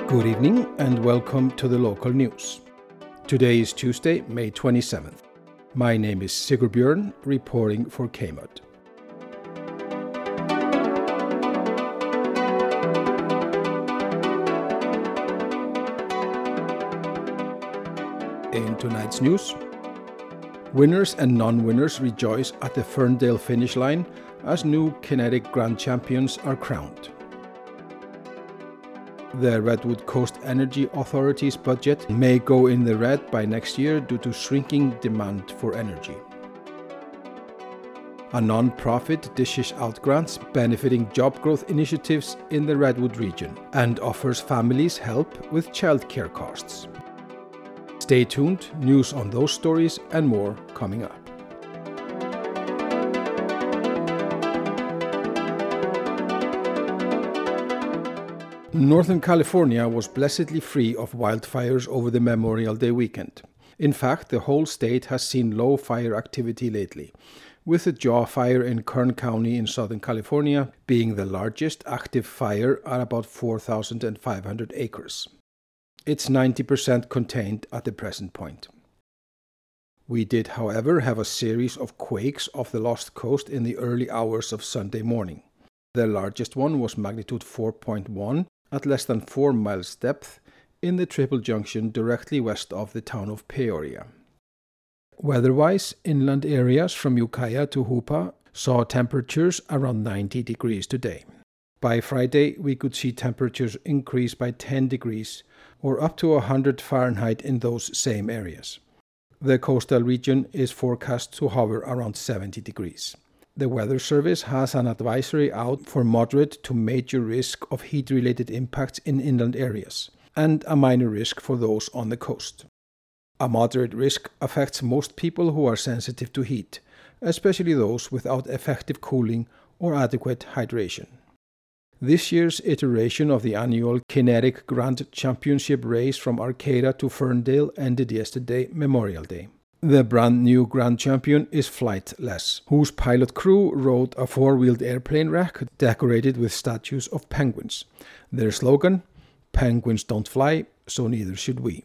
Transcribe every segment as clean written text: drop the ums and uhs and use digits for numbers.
Good evening and welcome to the local news. Today is Tuesday, May 27th. My name is Sigurbjörn, reporting for KMUD. In tonight's news, winners and non-winners rejoice at the Ferndale finish line as new Kinetic Grand Champions are crowned. The Redwood Coast Energy Authority's budget may go in the red by next year due to shrinking demand for energy. A non-profit dishes out grants benefiting job growth initiatives in the Redwood region and offers families help with childcare costs. Stay tuned, news on those stories and more coming up. Northern California was blessedly free of wildfires over the Memorial Day weekend. In fact, the whole state has seen low fire activity lately, with the Jaw Fire in Kern County in Southern California being the largest active fire at about 4,500 acres. It's 90% contained at the present point. We did, however, have a series of quakes off the Lost Coast in the early hours of Sunday morning. The largest one was magnitude 4.1 at less than 4 miles depth in the Triple Junction directly west of the town of Peoria. Weather-wise, inland areas from Ukiah to Hoopa saw temperatures around 90 degrees today. By Friday, we could see temperatures increase by 10 degrees or up to 100 Fahrenheit in those same areas. The coastal region is forecast to hover around 70 degrees. The Weather Service has an advisory out for moderate to major risk of heat-related impacts in inland areas, and a minor risk for those on the coast. A moderate risk affects most people who are sensitive to heat, especially those without effective cooling or adequate hydration. This year's iteration of the annual Kinetic Grand Championship race from Arcata to Ferndale ended yesterday, Memorial Day. The brand new Grand Champion is Flightless, whose pilot crew rode a four-wheeled airplane rack decorated with statues of penguins. Their slogan, "Penguins don't fly, so neither should we."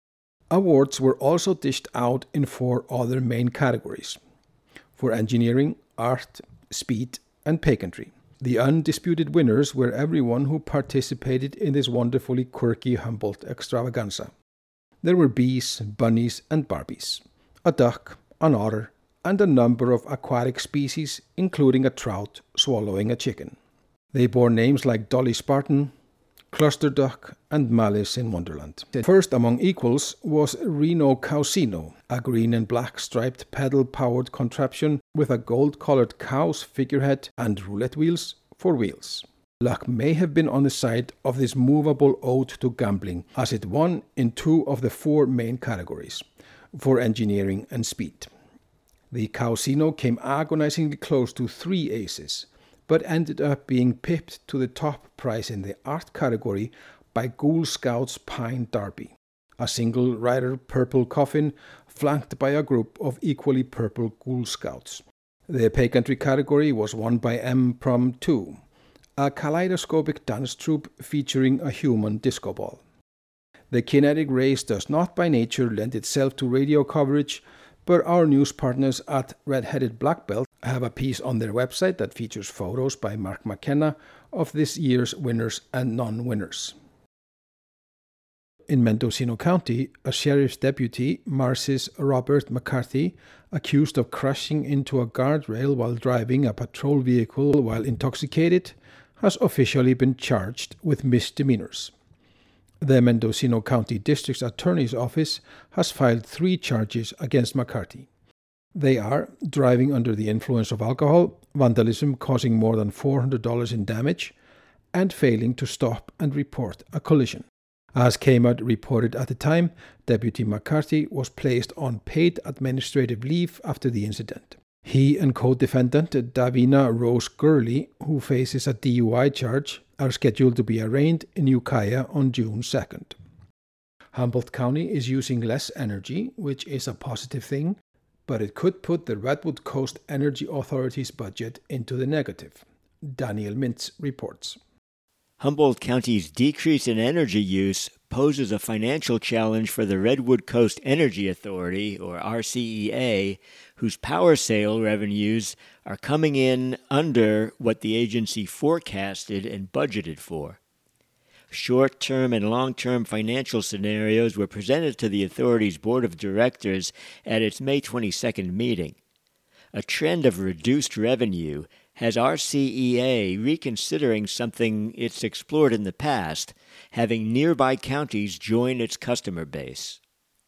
Awards were also dished out in 4 other main categories: for engineering, art, speed, and pageantry. The undisputed winners were everyone who participated in this wonderfully quirky Humboldt extravaganza. There were bees, bunnies, and Barbies, a duck, an otter, and a number of aquatic species, including a trout swallowing a chicken. They bore names like Dolly Spartan, Cluster Duck, and Malice in Wonderland. First among equals was Reno Cowsino, a green and black striped pedal-powered contraption with a gold-colored cow's figurehead and roulette wheels for wheels. Luck may have been on the side of this movable ode to gambling, as it won in 2 of the 4 main categories, for engineering and speed. The Cowsino came agonizingly close to 3 aces, but ended up being pipped to the top prize in the art category by Ghoul Scouts Pine Derby, a single-rider purple coffin flanked by a group of equally purple Ghoul Scouts. The pageantry category was won by M Prom 2, a kaleidoscopic dance troupe featuring a human disco ball. The Kinetic race does not by nature lend itself to radio coverage, but our news partners at Red-Headed Black Belt have a piece on their website that features photos by Mark McKenna of this year's winners and non-winners. In Mendocino County, a sheriff's deputy, Marcis Robert McCarthy, accused of crashing into a guardrail while driving a patrol vehicle while intoxicated, has officially been charged with misdemeanors. The Mendocino County District Attorney's Office has filed 3 charges against McCarthy. They are driving under the influence of alcohol, vandalism causing more than $400 in damage, and failing to stop and report a collision. As KMUD reported at the time, Deputy McCarthy was placed on paid administrative leave after the incident. He and co-defendant Davina Rose Gurley, who faces a DUI charge, are scheduled to be arraigned in Ukiah on June 2nd. Humboldt County is using less energy, which is a positive thing, but it could put the Redwood Coast Energy Authority's budget into the negative. Daniel Mintz reports. Humboldt County's decrease in energy use poses a financial challenge for the Redwood Coast Energy Authority, or RCEA, whose power sale revenues are coming in under what the agency forecasted and budgeted for. Short-term and long-term financial scenarios were presented to the authority's board of directors at its May 22nd meeting. A trend of reduced revenue has RCEA reconsidering something it's explored in the past, having nearby counties join its customer base.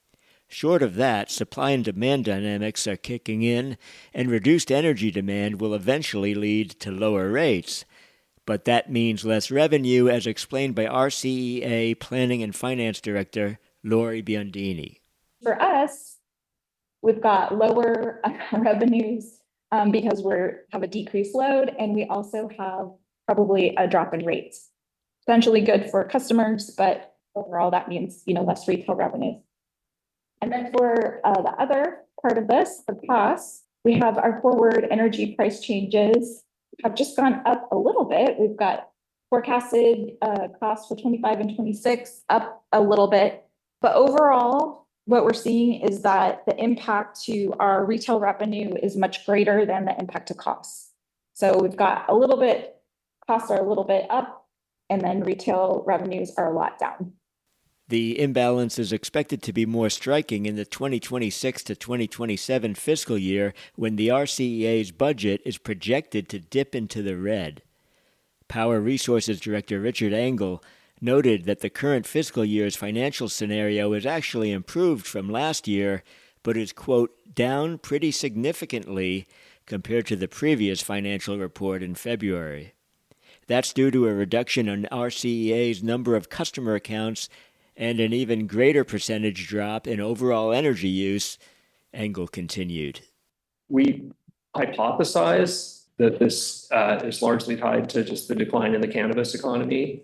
Short of that, supply and demand dynamics are kicking in, and reduced energy demand will eventually lead to lower rates. But that means less revenue, as explained by RCEA Planning and Finance Director Lori Biondini. For us, we've got lower revenues because we have a decreased load, and we also have probably a drop in rates. Potentially good for customers, but overall that means, less retail revenues. And then for the other part of this, the costs, we have our forward energy price changes have just gone up a little bit. We've got forecasted costs for 25 and 26 up a little bit, but overall, what we're seeing is that the impact to our retail revenue is much greater than the impact to costs. So we've got costs are a little bit up, and then retail revenues are a lot down. The imbalance is expected to be more striking in the 2026 to 2027 fiscal year, when the RCEA's budget is projected to dip into the red. Power Resources Director Richard Engel noted that the current fiscal year's financial scenario is actually improved from last year, but is, quote, down pretty significantly compared to the previous financial report in February. That's due to a reduction in RCEA's number of customer accounts and an even greater percentage drop in overall energy use, Engel continued. We hypothesize that this is largely tied to just the decline in the cannabis economy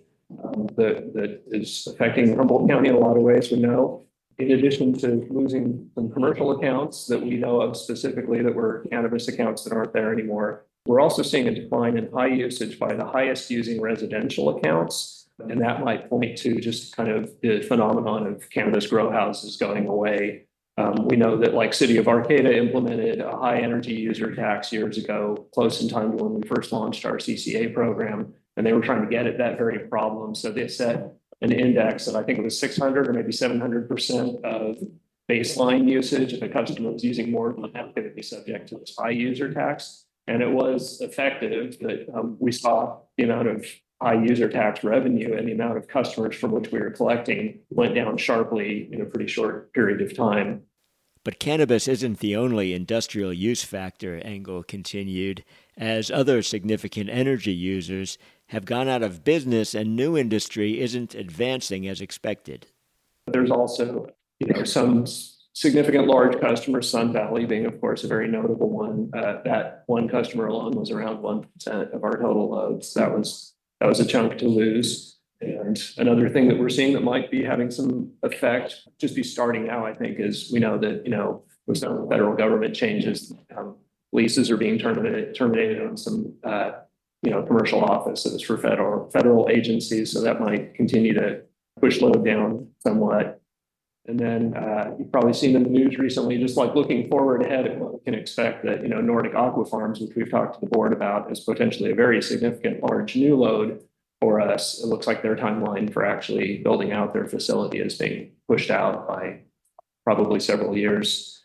that is affecting Humboldt County in a lot of ways, we know. In addition to losing some commercial accounts that we know of specifically that were cannabis accounts that aren't there anymore, we're also seeing a decline in high usage by the highest using residential accounts. And that might point to just kind of the phenomenon of cannabis grow houses going away. We know that like City of Arcata implemented a high energy user tax years ago, close in time to when we first launched our CCA program. And they were trying to get at that very problem. So they set an index of, I think it was 600 or maybe 700% of baseline usage. If a customer was using more than that, they would be subject to this high user tax. And it was effective that we saw the amount of high user tax revenue and the amount of customers from which we were collecting went down sharply in a pretty short period of time. But cannabis isn't the only industrial use factor, Engel continued, as other significant energy users have gone out of business and new industry isn't advancing as expected. There's also, some significant large customers, Sun Valley being, of course, a very notable one. That one customer alone was around 1% of our total loads. That was a chunk to lose. And another thing that we're seeing that might be having some effect, just be starting now, I think, is we know that, with some federal government changes, leases are being terminated on some, commercial offices for federal agencies. So that might continue to push load down somewhat. And then you've probably seen in the news recently, just like looking forward ahead at what we can expect that, Nordic Aqua Farms, which we've talked to the board about, is potentially a very significant large new load for us. It looks like their timeline for actually building out their facility is being pushed out by probably several years.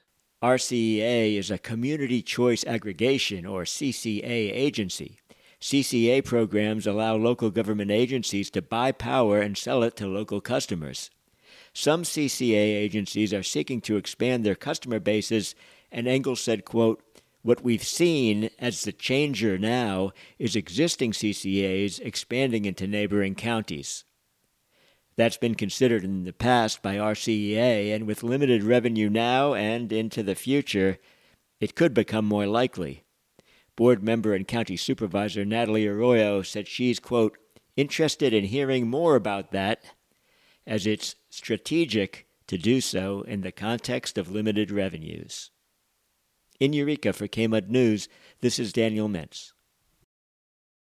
RCEA is a Community Choice Aggregation, or CCA, agency. CCA programs allow local government agencies to buy power and sell it to local customers. Some CCA agencies are seeking to expand their customer bases, and Engel said, quote, "What we've seen as the changer now is existing CCAs expanding into neighboring counties." That's been considered in the past by RCEA, and with limited revenue now and into the future, it could become more likely. Board member and county supervisor Natalie Arroyo said she's, quote, "interested in hearing more about that, as it's strategic to do so in the context of limited revenues." In Eureka for KMUD News, this is Daniel Mintz.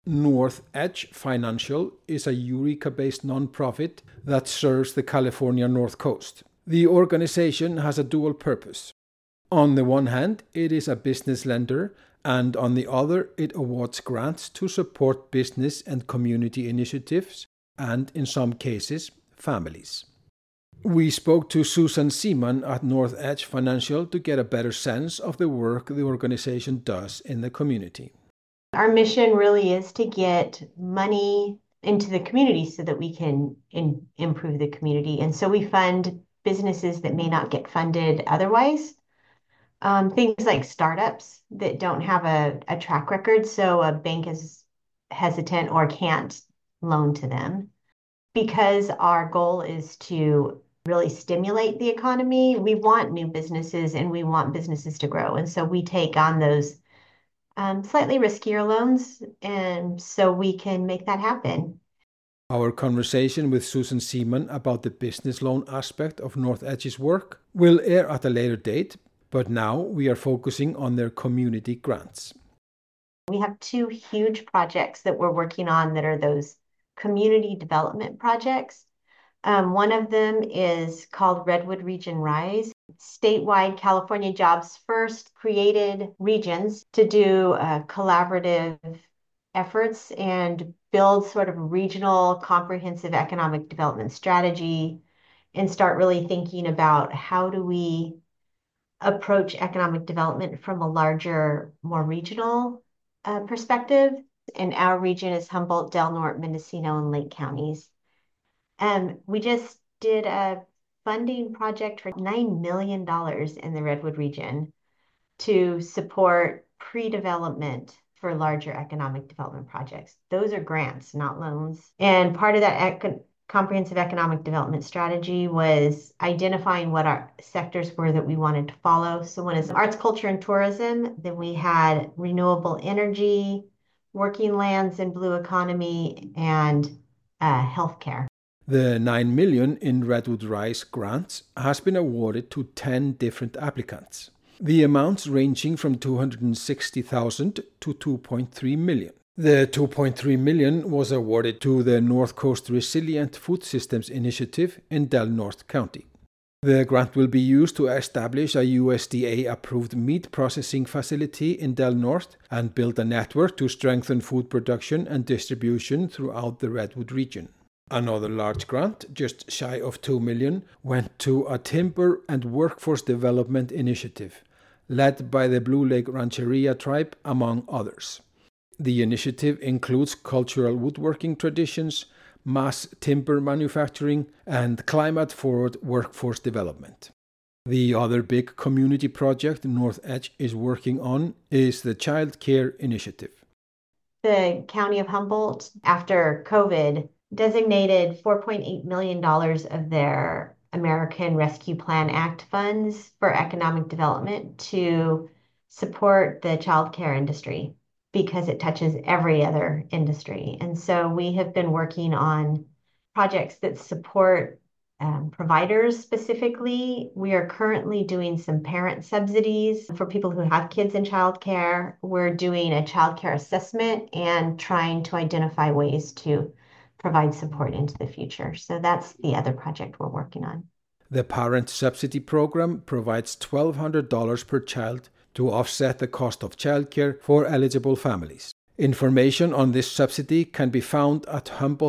North Edge Financial is a Eureka-based nonprofit that serves the California North Coast. The organization has a dual purpose. On the one hand, it is a business lender, and on the other, it awards grants to support business and community initiatives, and in some cases, families. We spoke to Susan Seaman at North Edge Financial to get a better sense of the work the organization does in the community. Our mission really is to get money into the community so that we can improve the community. And so we fund businesses that may not get funded otherwise. Things like startups that don't have a track record, so a bank is hesitant or can't loan to them. Because our goal is to really stimulate the economy, we want new businesses and we want businesses to grow. And so we take on those slightly riskier loans, and so we can make that happen. Our conversation with Susan Seaman about the business loan aspect of North Edge's work will air at a later date, but now we are focusing on their community grants. We have two huge projects that we're working on that are those community development projects. One of them is called Redwood Region Rise. Statewide, California Jobs First created regions to do collaborative efforts and build sort of regional comprehensive economic development strategy and start really thinking about how do we approach economic development from a larger, more regional perspective. And our region is Humboldt, Del Norte, Mendocino, and Lake counties. We just did a funding project for $9 million in the Redwood region to support pre-development for larger economic development projects. Those are grants, not loans. And part of that comprehensive economic development strategy was identifying what our sectors were that we wanted to follow. So one is arts, culture, and tourism. Then we had renewable energy, working lands and blue economy, and healthcare. The $9 million in Redwood Rise grants has been awarded to 10 different applicants. The amounts ranging from $260,000 to $2.3 million. The $2.3 million was awarded to the North Coast Resilient Food Systems Initiative in Del Norte County. The grant will be used to establish a USDA-approved meat processing facility in Del Norte and build a network to strengthen food production and distribution throughout the Redwood region. Another large grant, just shy of $2 million, went to a timber and workforce development initiative, led by the Blue Lake Rancheria tribe, among others. The initiative includes cultural woodworking traditions, mass timber manufacturing, and climate-forward workforce development. The other big community project North Edge is working on is the Child Care Initiative. The County of Humboldt, after COVID, designated $4.8 million of their American Rescue Plan Act funds for economic development to support the child care industry, because it touches every other industry. And so we have been working on projects that support providers specifically. We are currently doing some parent subsidies for people who have kids in childcare. We're doing a childcare assessment and trying to identify ways to provide support into the future. So that's the other project we're working on. The Parent Subsidy Program provides $1,200 per child to offset the cost of childcare for eligible families. Information on this subsidy can be found at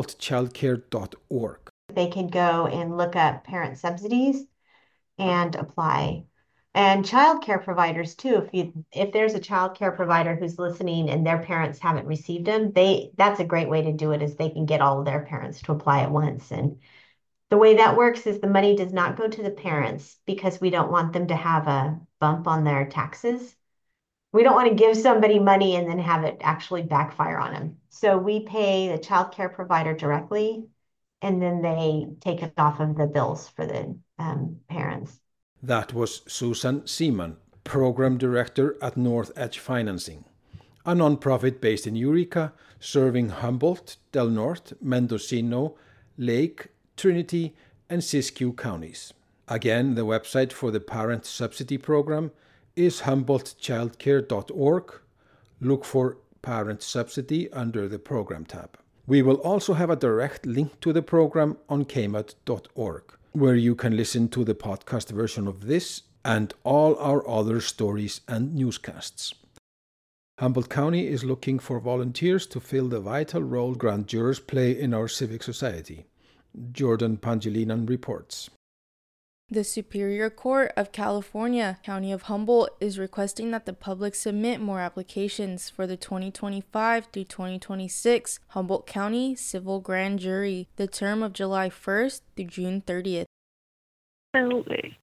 humboldtchildcare.org. They can go and look up parent subsidies and apply. And childcare providers too, if there's a childcare provider who's listening and their parents haven't received them, that's a great way to do it, is they can get all of their parents to apply at once. And the way that works is the money does not go to the parents because we don't want them to have a bump on their taxes. We don't want to give somebody money and then have it actually backfire on them. So we pay the childcare provider directly, and then they take it off of the bills for the parents. That was Susan Seaman, Program Director at North Edge Financing, a nonprofit based in Eureka, serving Humboldt, Del Norte, Mendocino, Lake, Trinity, and Siskiyou counties. Again, the website for the Parent Subsidy Program is humboldtchildcare.org. Look for Parent Subsidy under the Program tab. We will also have a direct link to the program on kmud.org, where you can listen to the podcast version of this and all our other stories and newscasts. Humboldt County is looking for volunteers to fill the vital role grand jurors play in our civic society. Jordan Pangilinan reports. The Superior Court of California, County of Humboldt, is requesting that the public submit more applications for the 2025 through 2026 Humboldt County Civil Grand Jury, the term of July 1st through June 30th. So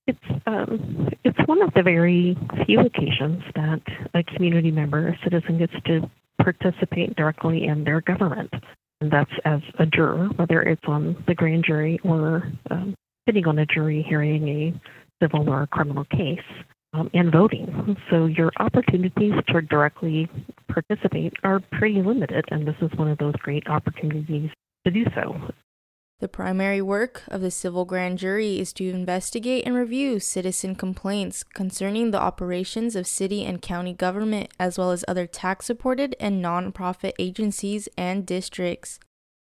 it's one of the very few occasions that a community member, a citizen, gets to participate directly in their government. And that's as a juror, whether it's on the grand jury or sitting on a jury hearing a civil or criminal case, and voting. So your opportunities to directly participate are pretty limited, and this is one of those great opportunities to do so. The primary work of the civil grand jury is to investigate and review citizen complaints concerning the operations of city and county government, as well as other tax-supported and nonprofit agencies and districts.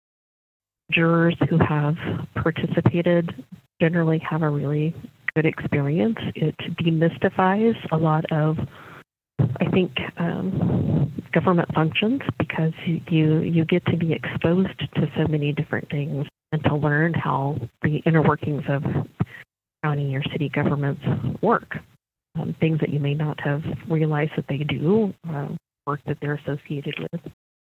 Jurors who have participated generally have a really good experience. It demystifies a lot of, I think, government functions, because you get to be exposed to so many different things and to learn how the inner workings of county or city governments work. Things that you may not have realized that they do, work that they're associated with.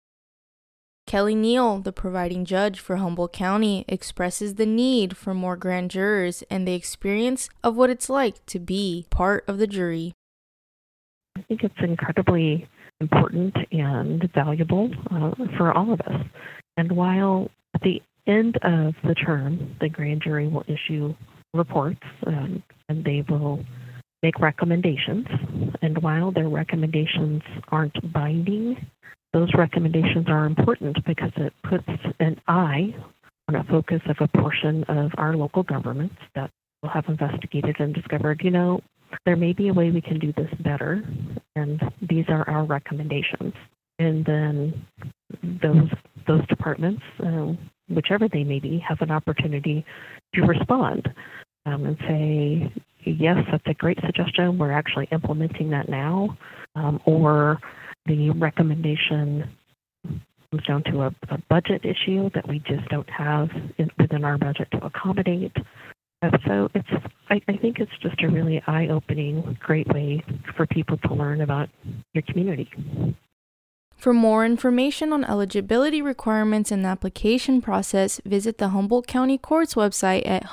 Kelly Neal, the presiding judge for Humboldt County, expresses the need for more grand jurors and the experience of what it's like to be part of the jury. I think it's incredibly important and valuable for all of us. And while at the end of the term, the grand jury will issue reports and they will make recommendations. And while their recommendations aren't binding, those recommendations are important because it puts an eye on a focus of a portion of our local governments that will have investigated and discovered, there may be a way we can do this better, and these are our recommendations. And then those departments, whichever they may be, have an opportunity to respond and say, yes, that's a great suggestion, we're actually implementing that now, or the recommendation comes down to a budget issue that we just don't have within our budget to accommodate. So I think it's just a really eye-opening, great way for people to learn about your community. For more information on eligibility requirements and the application process, visit the Humboldt County Courts website at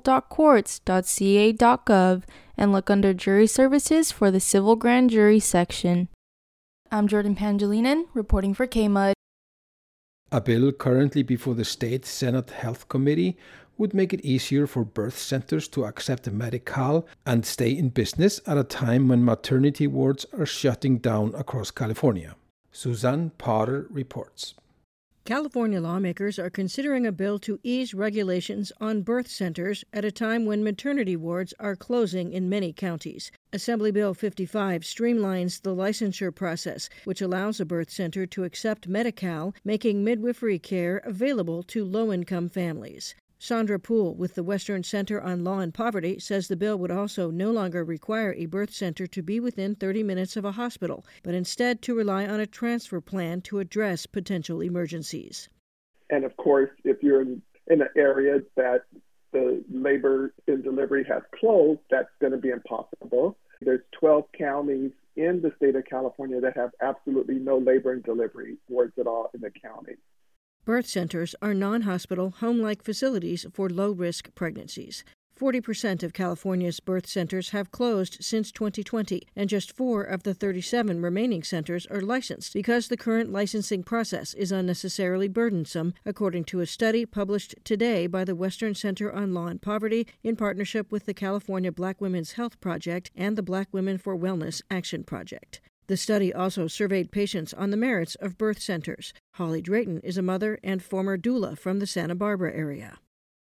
humboldt.courts.ca.gov and look under Jury Services for the Civil Grand Jury section. I'm Jordan Pangilinan, reporting for KMUD. A bill currently before the State Senate Health Committee would make it easier for birth centers to accept Medi-Cal and stay in business at a time when maternity wards are shutting down across California. Suzanne Potter reports. California lawmakers are considering a bill to ease regulations on birth centers at a time when maternity wards are closing in many counties. Assembly Bill 55 streamlines the licensure process, which allows a birth center to accept Medi-Cal, making midwifery care available to low-income families. Sandra Poole with the Western Center on Law and Poverty says the bill would also no longer require a birth center to be within 30 minutes of a hospital, but instead to rely on a transfer plan to address potential emergencies. And of course, if you're in an area that the labor and delivery has closed, that's going to be impossible. There's 12 counties in the state of California that have absolutely no labor and delivery wards at all in the county. Birth centers are non-hospital, home-like facilities for low-risk pregnancies. 40% of California's birth centers have closed since 2020, and just 4 of the 37 remaining centers are licensed because the current licensing process is unnecessarily burdensome, according to a study published today by the Western Center on Law and Poverty in partnership with the California Black Women's Health Project and the Black Women for Wellness Action Project. The study also surveyed patients on the merits of birth centers. Holly Drayton is a mother and former doula from the Santa Barbara area.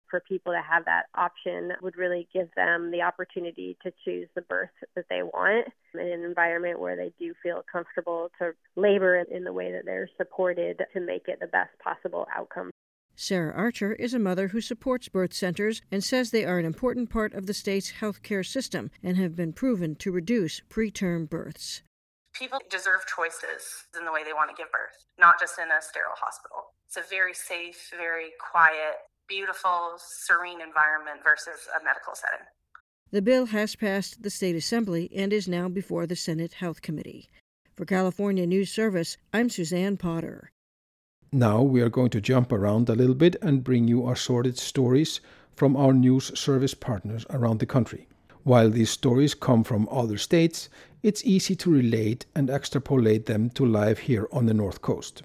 for people to have that option would really give them the opportunity to choose the birth that they want in an environment where they do feel comfortable to labor in the way that they're supported to make it the best possible outcome. Sarah Archer is a mother who supports birth centers and says they are an important part of the state's healthcare system and have been proven to reduce preterm births. People deserve choices in the way they want to give birth, not just in a sterile hospital. It's a very safe, very quiet, beautiful, serene environment versus a medical setting. The bill has passed the state assembly and is now before the Senate Health Committee. For California News Service, I'm Suzanne Potter. Now we are going to jump around a little bit and bring you assorted stories from our news service partners around the country. While these stories come from other states, it's easy to relate and extrapolate them to life here on the North Coast.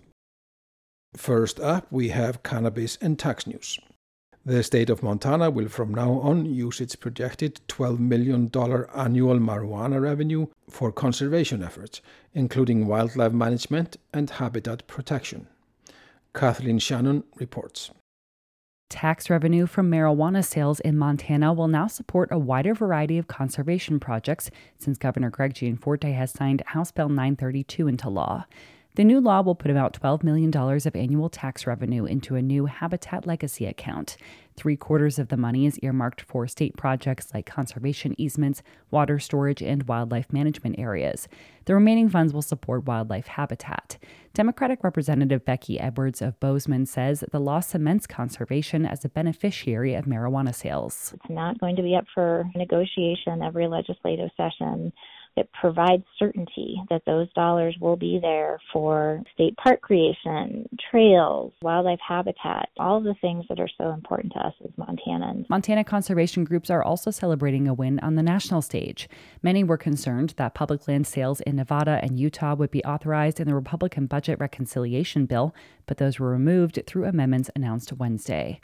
First up, we have cannabis and tax news. The state of Montana will from now on use its projected $12 million annual marijuana revenue for conservation efforts, including wildlife management and habitat protection. Kathleen Shannon reports. Tax revenue from marijuana sales in Montana will now support a wider variety of conservation projects since Governor Greg Gianforte has signed House Bill 932 into law. The new law will put about $12 million of annual tax revenue into a new Habitat Legacy account. 3/4 of the money is earmarked for state projects like conservation easements, water storage, and wildlife management areas. The remaining funds will support wildlife habitat. Democratic Representative Becky Edwards of Bozeman says the law cements conservation as a beneficiary of marijuana sales. It's not going to be up for negotiation every legislative session. It provides certainty that those dollars will be there for state park creation, trails, wildlife habitat, all of the things that are so important to us as Montanans. Montana conservation groups are also celebrating a win on the national stage. Many were concerned that public land sales in Nevada and Utah would be authorized in the Republican budget reconciliation bill, but those were removed through amendments announced Wednesday.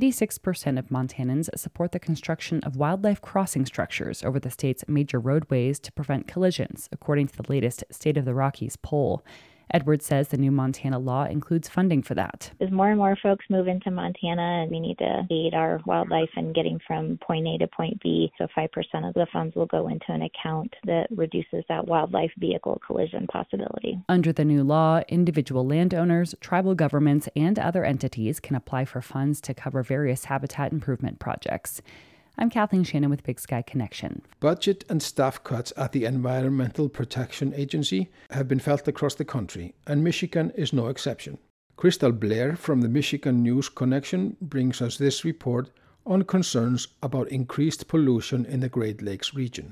86% of Montanans support the construction of wildlife crossing structures over the state's major roadways to prevent collisions, according to the latest State of the Rockies poll. Edwards says the new Montana law includes funding for that. As more and more folks move into Montana, and we need to aid our wildlife in getting from point A to point B, so 5% of the funds will go into an account that reduces that wildlife vehicle collision possibility. Under the new law, individual landowners, tribal governments, and other entities can apply for funds to cover various habitat improvement projects. I'm Kathleen Shannon with Big Sky Connection. Budget and staff cuts at the Environmental Protection Agency have been felt across the country, and Michigan is no exception. Crystal Blair from the Michigan News Connection brings us this report on concerns about increased pollution in the Great Lakes region.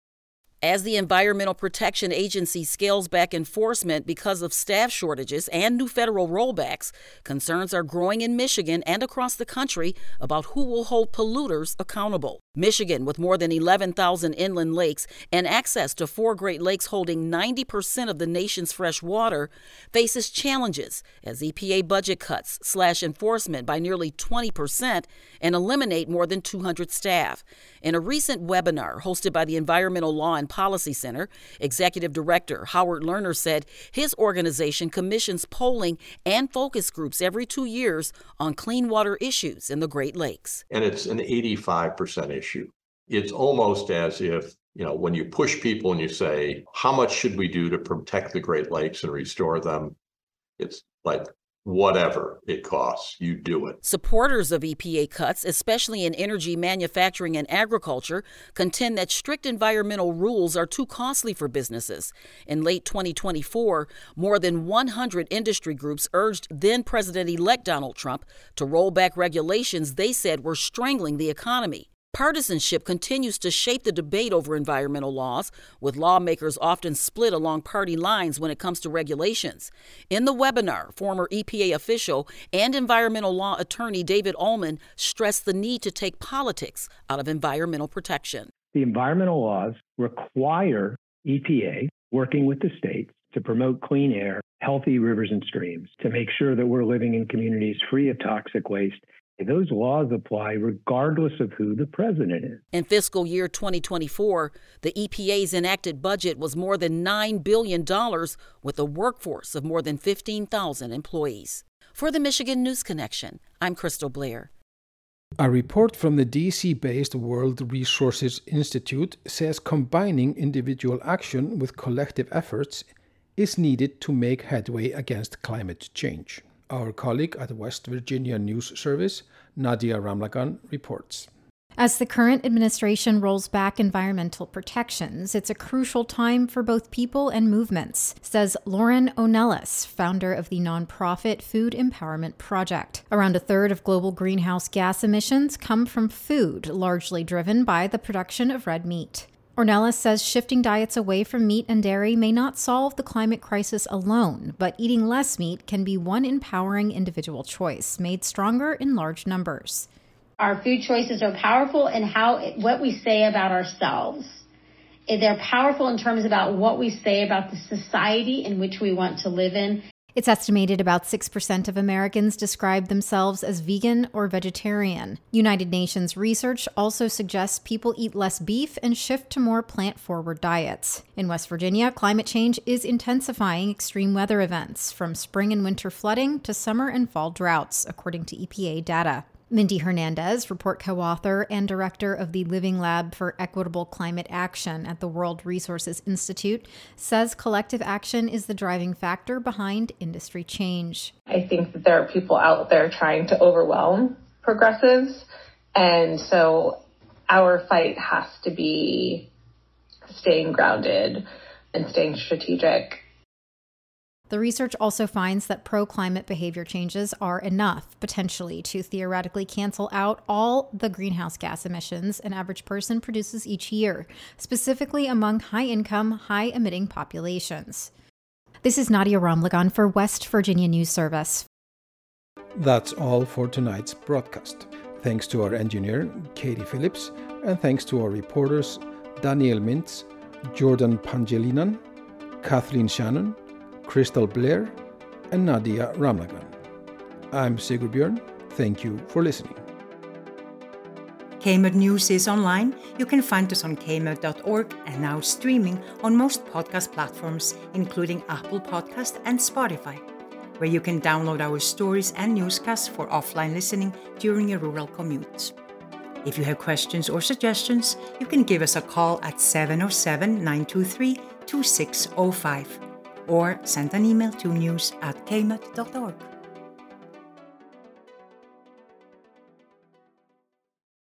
As the Environmental Protection Agency scales back enforcement because of staff shortages and new federal rollbacks, concerns are growing in Michigan and across the country about who will hold polluters accountable. Michigan, with more than 11,000 inland lakes and access to 4 Great Lakes holding 90% of the nation's fresh water, faces challenges as EPA budget cuts slash enforcement by nearly 20% and eliminate more than 200 staff. In a recent webinar hosted by the Environmental Law and Policy Center, Executive Director Howard Lerner said his organization commissions polling and focus groups every 2 years on clean water issues in the Great Lakes. And it's an 85% issue. It's almost as if, when you push people and you say, how much should we do to protect the Great Lakes and restore them? It's like, whatever it costs, you do it. Supporters of EPA cuts, especially in energy, manufacturing, and agriculture, contend that strict environmental rules are too costly for businesses. In late 2024, more than 100 industry groups urged then-President-elect Donald Trump to roll back regulations they said were strangling the economy. Partisanship continues to shape the debate over environmental laws, with lawmakers often split along party lines when it comes to regulations. In the webinar, former EPA official and environmental law attorney David Ullman stressed the need to take politics out of environmental protection. The environmental laws require EPA, working with the states, to promote clean air, healthy rivers and streams, to make sure that we're living in communities free of toxic waste. Those laws apply regardless of who the president is. In fiscal year 2024, the EPA's enacted budget was more than $9 billion with a workforce of more than 15,000 employees. For the Michigan News Connection, I'm Crystal Blair. A report from the DC-based World Resources Institute says combining individual action with collective efforts is needed to make headway against climate change. Our colleague at West Virginia News Service, Nadia Ramlagan, reports. As the current administration rolls back environmental protections, it's a crucial time for both people and movements, says Lauren O'Nellis, founder of the nonprofit Food Empowerment Project. Around a third of global greenhouse gas emissions come from food, largely driven by the production of red meat. Ornelas says shifting diets away from meat and dairy may not solve the climate crisis alone, but eating less meat can be one empowering individual choice, made stronger in large numbers. Our food choices are powerful in what we say about ourselves. They're powerful in terms about what we say about the society in which we want to live in. It's estimated about 6% of Americans describe themselves as vegan or vegetarian. United Nations research also suggests people eat less beef and shift to more plant-forward diets. In West Virginia, climate change is intensifying extreme weather events, from spring and winter flooding to summer and fall droughts, according to EPA data. Mindy Hernandez, report co-author and director of the Living Lab for Equitable Climate Action at the World Resources Institute, says collective action is the driving factor behind industry change. I think that there are people out there trying to overwhelm progressives, and so our fight has to be staying grounded and staying strategic. The research also finds that pro-climate behavior changes are enough, potentially, to theoretically cancel out all the greenhouse gas emissions an average person produces each year, specifically among high-income, high-emitting populations. This is Nadia Ramlagan for West Virginia News Service. That's all for tonight's broadcast. Thanks to our engineer, Katie Phillips, and thanks to our reporters, Daniel Mintz, Jordan Pangelinan, Kathleen Shannon, Crystal Blair, and Nadia Ramlagan. I'm Sigurd Björn. Thank you for listening. KMUD News is online. You can find us on kmud.org and now streaming on most podcast platforms, including Apple Podcast and Spotify, where you can download our stories and newscasts for offline listening during your rural commutes. If you have questions or suggestions, you can give us a call at 707-923-2605. or send an email to news@kmud.org.